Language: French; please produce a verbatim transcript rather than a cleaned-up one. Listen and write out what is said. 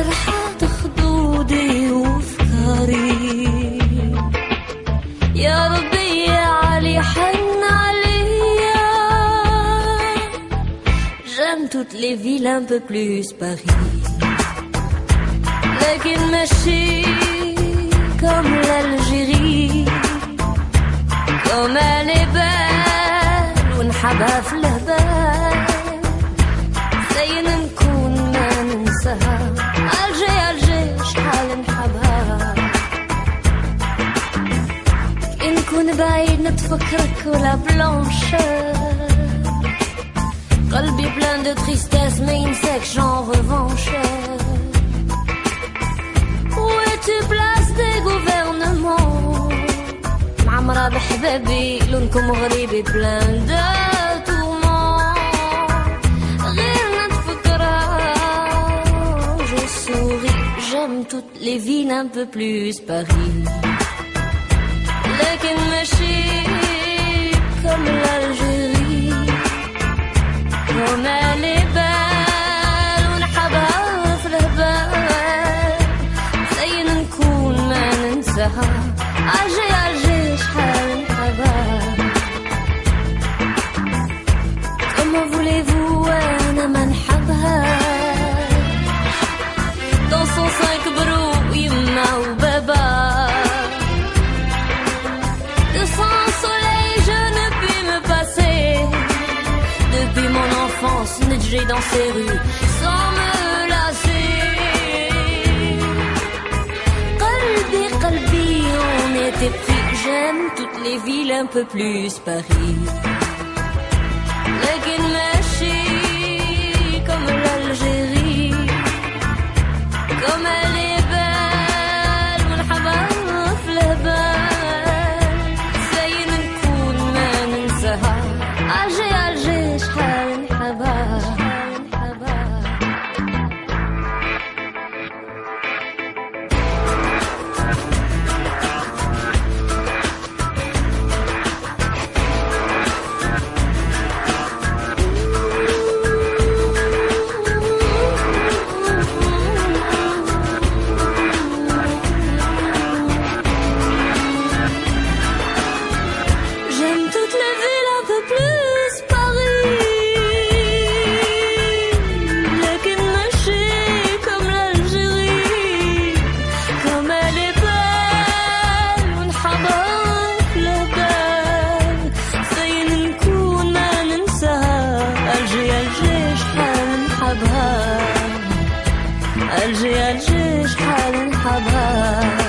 جرحات خدودي وفكاري، يا ربي يا علي حن عليا. J'aime toutes les villes un peu plus Paris، لكن ماشي comme l'Algérie. Comme elle est belle ونحبها في الهبال، زين نكون ما ننساها. ألجي ألجي شحال نحبها، كي نكون بعيد نتفكرك ولا بلانشeur. قلبي plein de tristesse mais ينساكش en revanche. Où es-tu place des gouvernements؟ معمرة بحبابي لونكم غريبي plein de tourments. غير نتفكرها je souris. J'aime toutes les villes un peu plus Paris، لكن ماشي comme l'Algérie. Comme elle est belle ونحبها في الهبال، زين نكون ما ننساها. ألجي ألجي شحال نحبها. Comment voulez-vous أنا ما نحبهاش؟ Dans son cinq برو يما وبابا. De son soleil je ne puis me passer. Depuis mon enfance نجري dans ces rues sans me lasser. قلبي قلبي on était petits. J'aime toutes les villes un peu plus Paris، لكن ماشي comme l'Algérie. Comme elle est belle ونحبها في الهبال، زين نكون ما ننساها. ألجي ألجي شحال نحبها. ألجي ألجي شحال نحبها.